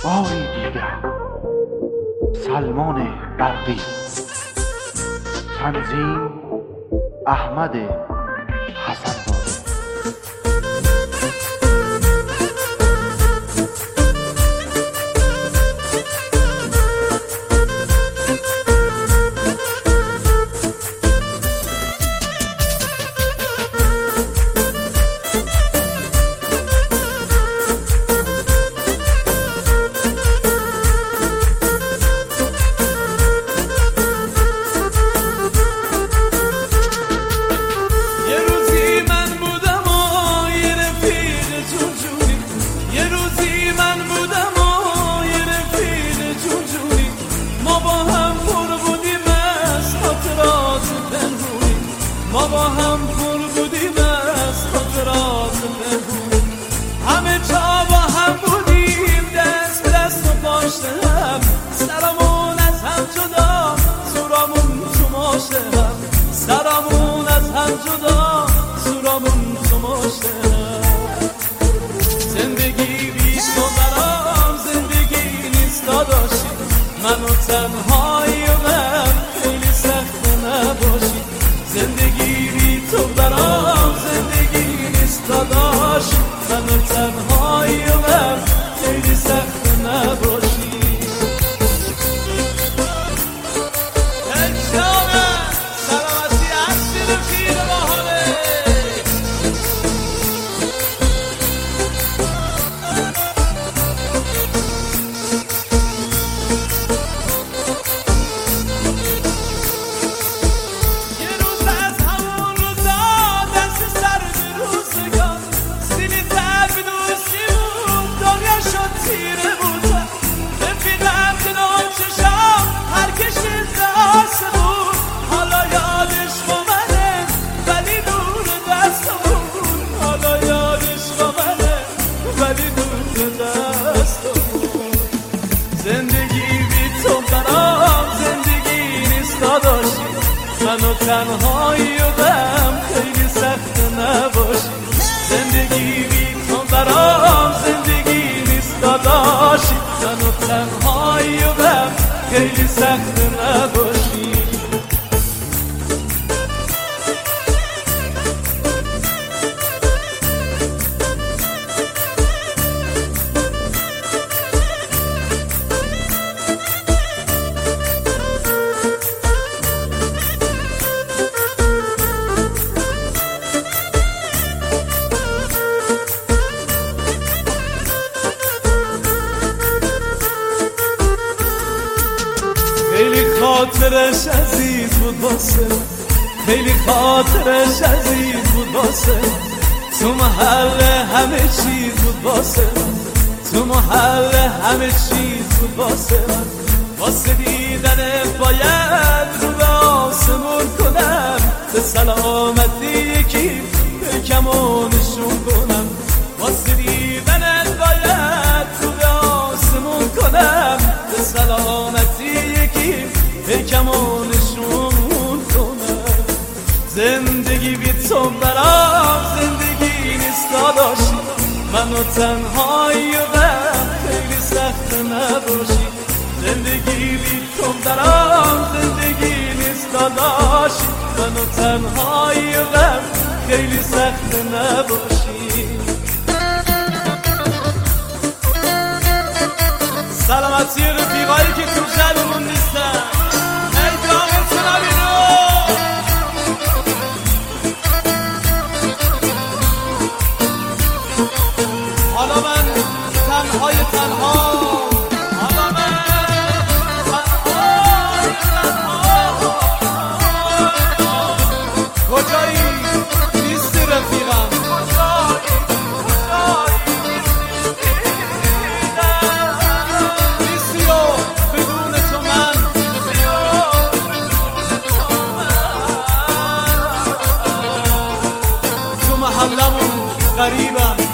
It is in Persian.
باری دیگر. سلمان برقی. تنظیم احمد حسن‌زاده. ما با هم پر بودیم از خاطرات پنهون، همه جا با هم بودیم، دست به دست و پاشته هم، سرمون از هم جدا، زورامون تو ماشه هم، سرمون از هم جدا، زورامون تو ماشه هم. زندگی بی تو برام زندگی نیست داداشی، منو تنهایی و من خیلی سخت نباشی. زندگی بی تو برام زندگی نیست داداش، منو تنهایی و من خیلی سخت نباشی. اجامه سلامتی هستی رفیق باحاله. زندگی بی تو برام زندگی نیست داداشی، منو تنهایی و غم خیلی سخت نباشی. زندگی بی تو برام زندگی نیست داداشی، منو تنهایی و غم خیلی سخت نباشی. خیلی خاطرش عزیز بود واسه، خیلی خاطرش عزیز بود واسه، تو محل همه چیز بود واسه، تو محل همه چیز بود واسه. واسه دیدن باید رو به آسمون کنم، به سلامتی یکی پیکمو نشون کنم. واسه دیدن باید رو به آسمون کنم، به سلامتی پیکمو نشون کنم. زندگی بی تو برام زندگی نیست داداشی، منو تنهایی و غم خیلی سخت نباشی. زندگی بی تو برام زندگی نیست داداشی، منو تنهایی و غم خیلی سخت نباشی. سلامتی رفیقایی که تو جلومون نیستن. حالا من تنهای تنها، حالا من تنهای تنها. کجایی نیستی رفیقم، نیستی و بدون تو من، تو محلمون غریبم.